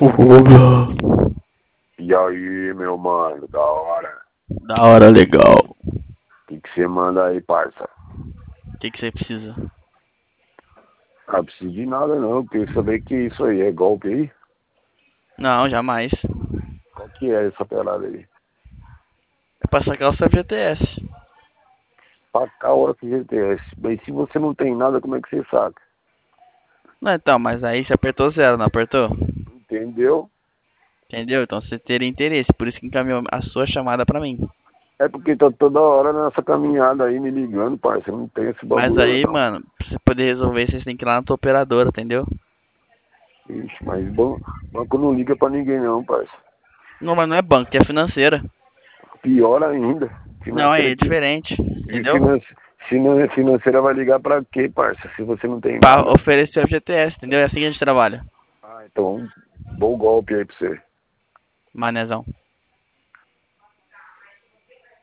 Oba. E aí, meu mano, da hora. Da hora, legal. O que você manda aí, parça? O que você precisa? Ah, preciso de nada não, eu queria saber que isso aí é golpe aí. Não, jamais. Qual que é essa pelada aí? É pra sacar o seu FGTS. Pacar a hora que GTS. Mas se você não tem nada, como é que você saca? Não, então, mas aí você apertou zero, não apertou? Entendeu? Entendeu? Então você teria interesse, por isso que encaminhou a sua chamada pra mim. É porque tá toda hora nessa caminhada aí me ligando, parça. Não tem esse Mas bagulho aí, não. mano, pra você poder resolver, vocês têm que ir lá na tua operadora, entendeu? Ixi, mas banco não liga pra ninguém não, parça. Não, mas não é banco, que é financeira. Pior ainda. Não, aí Financeira é que. diferente, E entendeu? se não é financeira, vai ligar pra quê, parça? Se você não tem Pra nada. oferecer o FGTS, entendeu? É assim que a gente trabalha. Ah, então, bom golpe aí pra você. Manezão.